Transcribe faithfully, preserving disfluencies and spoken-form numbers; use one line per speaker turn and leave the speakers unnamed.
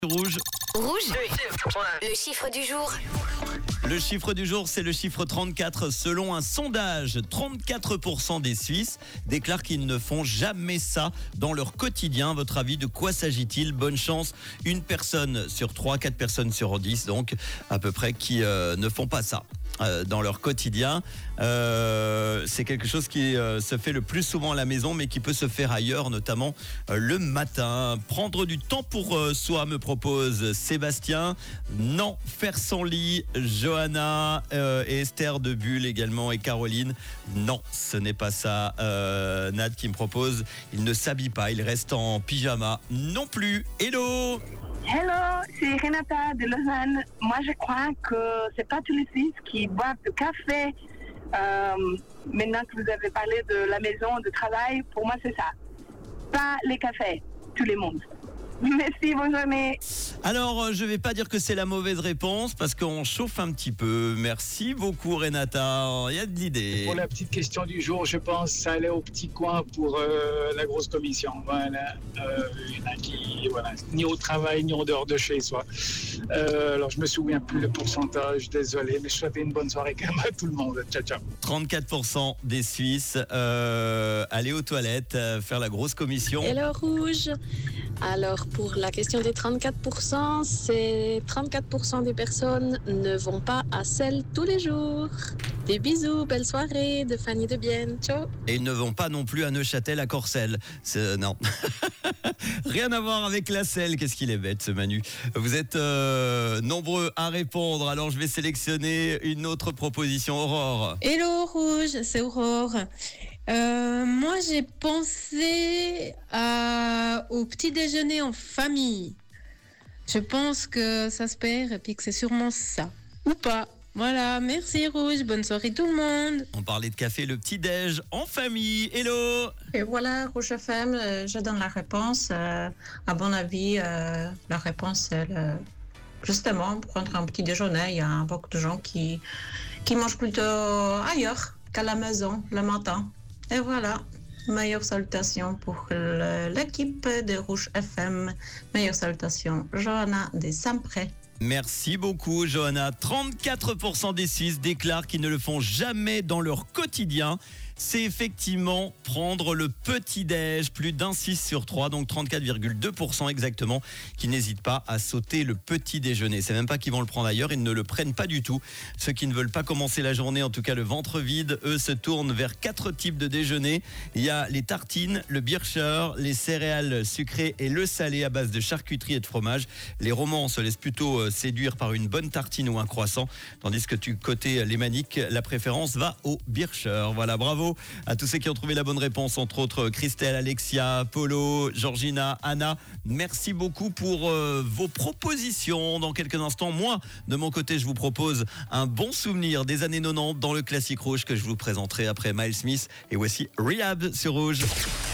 Rouge.
Rouge. Le chiffre du jour.
Le chiffre du jour, c'est le chiffre trente-quatre. Selon un sondage, trente-quatre pour cent des Suisses déclarent qu'ils ne font jamais ça dans leur quotidien. À votre avis, de quoi s'agit-il? Bonne chance. Une personne sur trois, quatre personnes sur dix, donc à peu près, qui euh, ne font pas ça euh, dans leur quotidien. Euh, c'est quelque chose qui euh, se fait le plus souvent à la maison, mais qui peut se faire ailleurs, notamment euh, le matin. Prendre du temps pour euh, soi, me propose Sébastien. Non, faire son lit. Johanna euh, et Esther de Bulle également, et Caroline. Non, ce n'est pas ça. Euh, Nad qui me propose, il ne s'habille pas, il reste en pyjama. Non plus. Hello.
Hello, c'est Renata de Lausanne. Moi, je crois que c'est pas tous les Suisses qui boivent du café. Euh, maintenant que vous avez parlé de la maison, de travail, pour moi, c'est ça. Pas les cafés, tout le monde. Merci, bonne journée.
Alors, je vais pas dire que c'est la mauvaise réponse parce qu'on chauffe un petit peu. Merci beaucoup, Renata. Il y a de l'idée.
Pour la petite question du jour, je pense que ça allait au petit coin pour euh, la grosse commission. Voilà. Euh, il y en a qui, voilà, ni au travail, ni en dehors de chez soi. Euh, alors, je me souviens plus le pourcentage, désolé, mais je souhaite une bonne soirée quand même à tout le monde. Ciao, ciao.
trente-quatre pour cent des Suisses euh, aller aux toilettes, euh, faire la grosse commission.
Hello Rouge. Alors pour la question des trente-quatre pour cent, c'est trente-quatre pour cent des personnes ne vont pas à Celle tous les jours. Des bisous, belle soirée de Fanny de Bienne. Ciao.
Et ils ne vont pas non plus à Neuchâtel, à Corcelles. C'est, non. Rien à voir avec la selle. Qu'est-ce qu'il est bête, ce Manu. Vous êtes euh, nombreux à répondre. Alors, je vais sélectionner une autre proposition. Aurore.
Hello Rouge, c'est Aurore. Euh, moi, j'ai pensé à, au petit déjeuner en famille. Je pense que ça se perd et puis que c'est sûrement ça. Ou pas. Voilà, merci Rouge, bonne soirée tout le monde.
On parlait de café, le petit-déj en famille. Hello.
Et voilà, Rouge F M, euh, je donne la réponse. Euh, à mon avis, euh, la réponse, c'est le... justement prendre un petit déjeuner. Il y a beaucoup de gens qui, qui mangent plutôt ailleurs qu'à la maison le matin. Et voilà, meilleures salutations pour le, l'équipe de Rouge F M. Meilleures salutations, Johanna des Saint-Pré.
Merci beaucoup, Johanna. trente-quatre pour cent des Suisses déclarent qu'ils ne le font jamais dans leur quotidien. C'est effectivement prendre le petit-déj, plus d'un six sur trois, donc trente-quatre virgule deux pour cent exactement, qui n'hésitent pas à sauter le petit-déjeuner. C'est même pas qu'ils vont le prendre ailleurs, ils ne le prennent pas du tout. Ceux qui ne veulent pas commencer la journée, en tout cas le ventre vide, eux se tournent vers quatre types de déjeuner. Il y a les tartines, le bircher, les céréales sucrées et le salé à base de charcuterie et de fromage. Les romans se laissent plutôt séduire par une bonne tartine ou un croissant, tandis que du côté lémanique, la préférence va au bircher. Voilà, bravo à tous ceux qui ont trouvé la bonne réponse, entre autres Christelle, Alexia, Polo, Georgina, Anna. Merci beaucoup pour euh, vos propositions. Dans quelques instants, moi, de mon côté, je vous propose un bon souvenir des années quatre-vingt-dix dans le classique rouge que je vous présenterai après Miles Smith. Et voici Rehab sur Rouge.